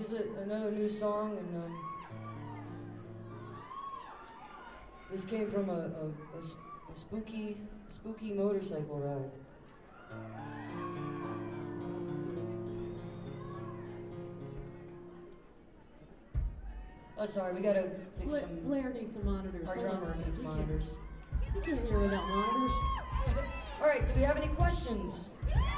Here's another new song, and this came from a spooky motorcycle ride. Oh, sorry, we gotta fix some. Blair needs some monitors. Our drummer needs monitors. You can't hear without monitors. All right, do we have any questions?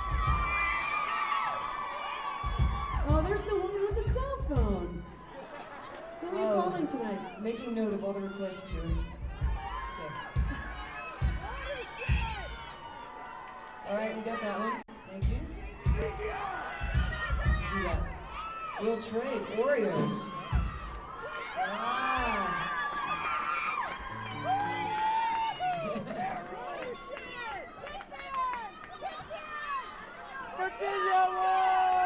Oh, there's the woman with the cell phone. Who are you calling tonight? Making note of all the requests here. Okay. All right, we got that one. Thank you. We got We'll Trade Oreos. Wow. Virginia won!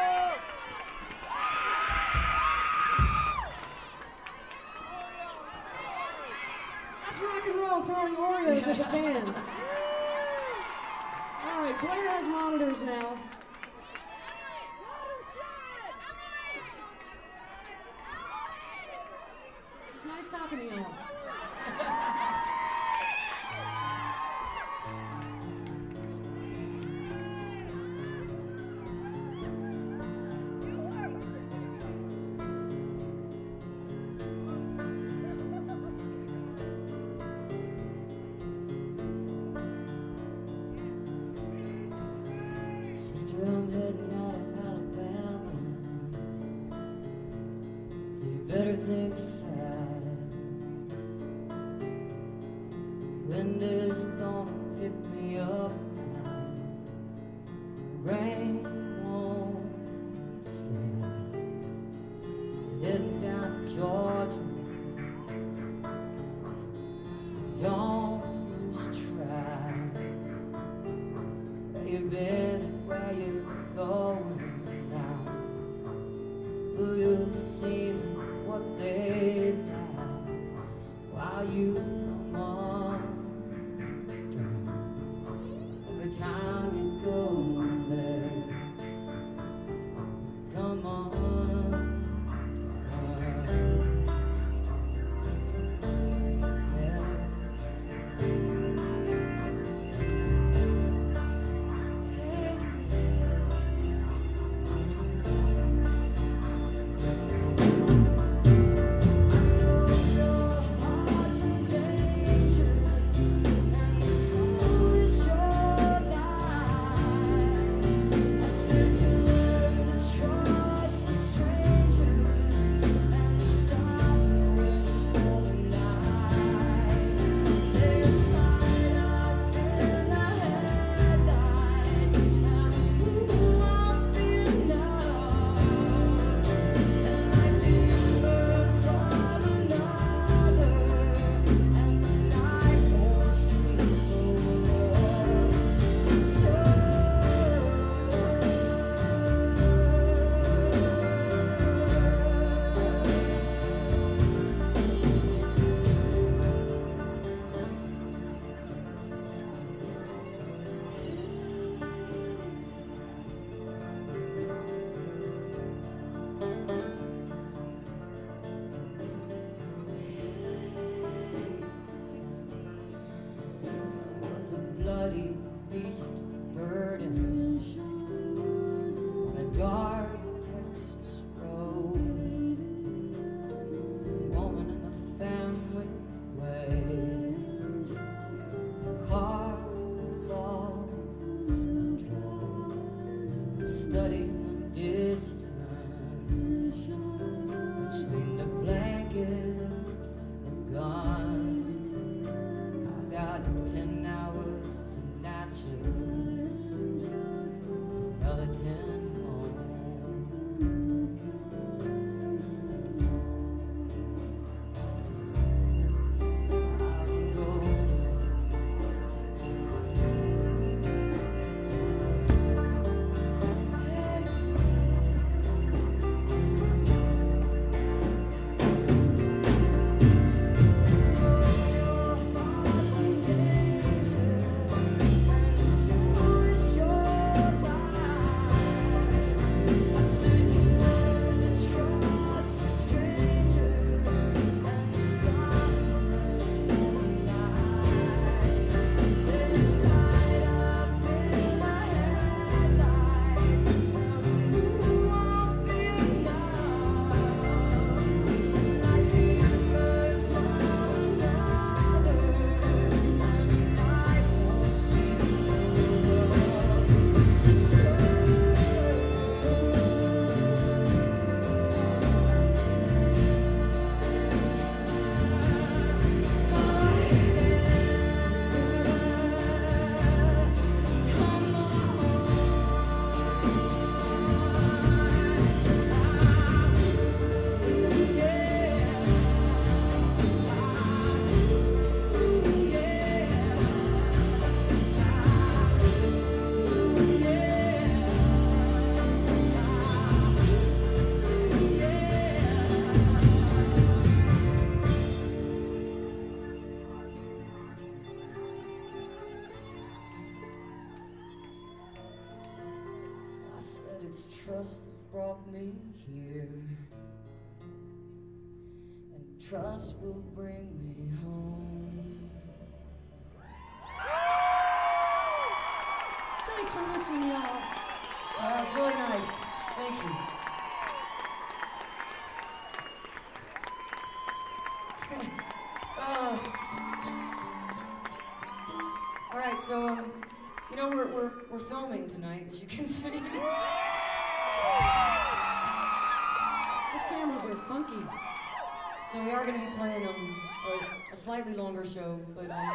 That's rock and roll, throwing Oreos at the band. All right, Blair has monitors now. It's nice talking to you all. I'm heading out of Alabama, so you better think fast. Wind is gonna pick me up now. Rain won't stop. Heading down to Georgia, so don't lose track. Where you been? Where you going now? Who you seen? What they like? While you come on every time you go there, come on. Bloody beast burden on a dark Texas road. Woman in the family way. Car lost control. Studying the distance between the blanket and gun. I got 10 hours to natchez, another 10 home. it's trust that brought me here, and trust will bring me home. Thanks for listening, y'all. That was really nice. Thank you. All right, so you know we're filming tonight, as you can see. Those cameras are funky. So we are going to be playing a slightly longer show, but I'm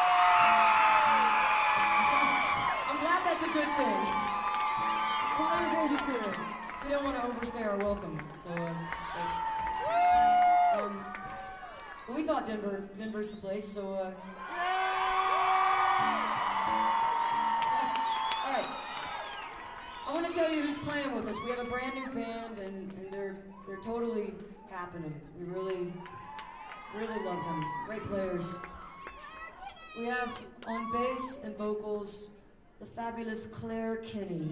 glad that's a good thing. Choir babysitter. We don't want to overstay our welcome, so but we thought Denver's the place, so all right. I want to tell you who's playing with us. We have a brand new band, and they're totally happening. We really love them. Great players. We have on bass and vocals the fabulous Claire Kinney.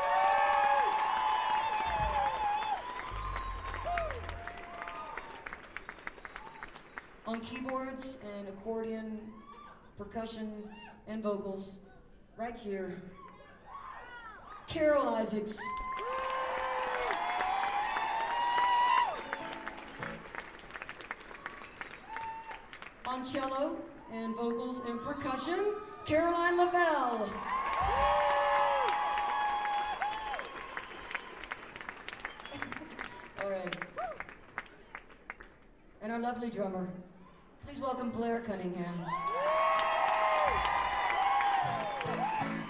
On keyboards and accordion, percussion, and vocals, right here, Carol Isaacs. On cello and vocals and percussion, Caroline Lavelle. All right. And our lovely drummer. Please welcome Blair Cunningham.